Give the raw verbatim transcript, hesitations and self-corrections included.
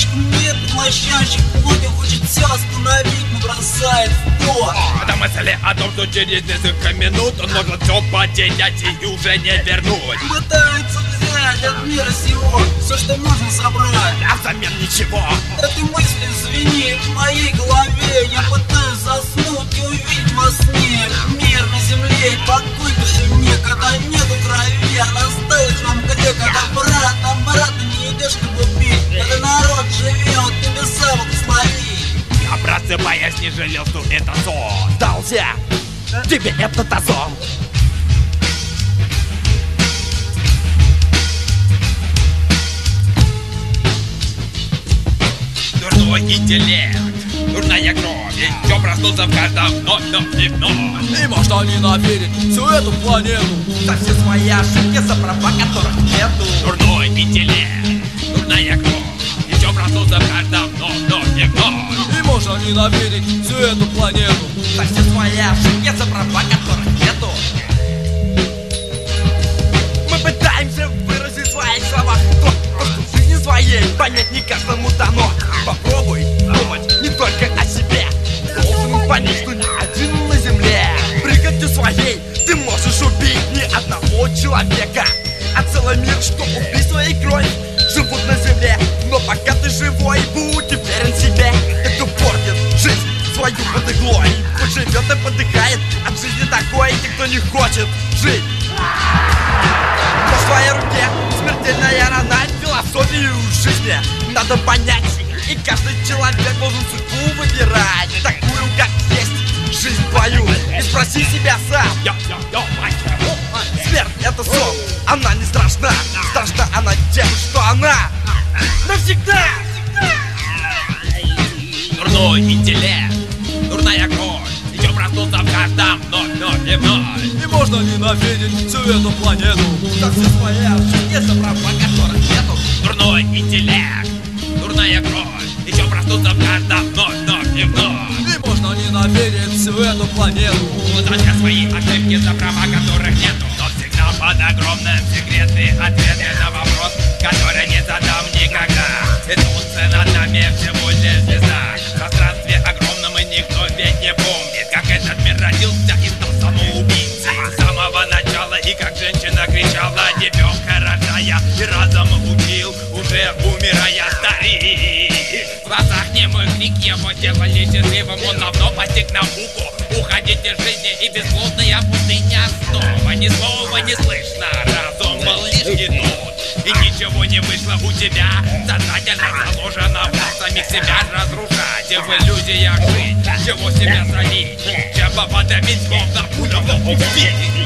Слишком нет поглощающих плоти, хочет все остановить, но бросает в пот. Это мысли о том, что через несколько минут он может все потерять и уже не вернуть. Пытаются взять от мира сего все, что можно собрать, а взамен ничего. Эти мысли звенит в моей голове. Я пытаюсь заснуть и увидеть во сне мир на земле и покой в тишине, когда нету крови, она осталась вам где, когда брат, обратно не идешь, чтобы убить, когда народ живет, небеса благослови. Я, просыпаясь, не жалел, что это сон. Сдался тебе этот сон. Дурной интеллект, дурная кровь, и все проснулся в каждом вновь, вновь и вновь. И можно ненавидеть всю эту планету за все свои ошибки, за права которых нету. Дурной интеллект, дурная кровь, и все проснулся в каждом вновь, вновь и вновь. И можно ненавидеть всю эту планету за все свои ошибки, за права которых нету. Мы пытаемся выразить в своих словах то, что в жизни своей понять не каждому дано. Попробуй думать не только о себе. Должен понять, что не один на земле. Пригодью своей ты можешь убить не одного человека, а целый мир, что убить своей кровью живут на земле. Но пока ты живой, будь уверен в себе. Это портит жизнь свою под иглой. Кто живет и подыхает от жизни такой, и кто не хочет жить. На своей руке смертельная рана, философию жизни надо понять. И каждый человек должен судьбу выбирать, такую, как есть, жизнь твою. И спроси себя сам: смерть — это сон, она не страшна. Страшна она тем, что она навсегда. Дурной интеллект, дурная кровь, и все проснулся в каждом вновь, вновь и вновь. И можно ненавидеть всю эту планету за все свои ошибки, за права которых нету. Дурной интеллект, дурная кровь, и все проснулся в каждом вновь, вновь и вновь. И можно ненавидеть всю эту планету за все свои ошибки, за права которых нету. Но всегда под огромным секретный ответ на вопрос, который не задам никогда. И солнце над нами всего лишь звезда. В пространстве огромном, и никто ведь не помнит, как этот мир родился и стал самоубийцей с самого начала. И как женщина кричала, ребенка рожая, и разом учил, уже умирая старик. В глазах немой крик его делали счастливым. Он давно постиг науку уходить из жизни, и бесплодная пустыня снова ни слова не слышно. Разум был лишь идут, и ничего не вышло у тебя. Сознательно заложено в самих себя разрушать, и в иллюзиях жить, чего себя солить, чем подавить словно пулю в пути.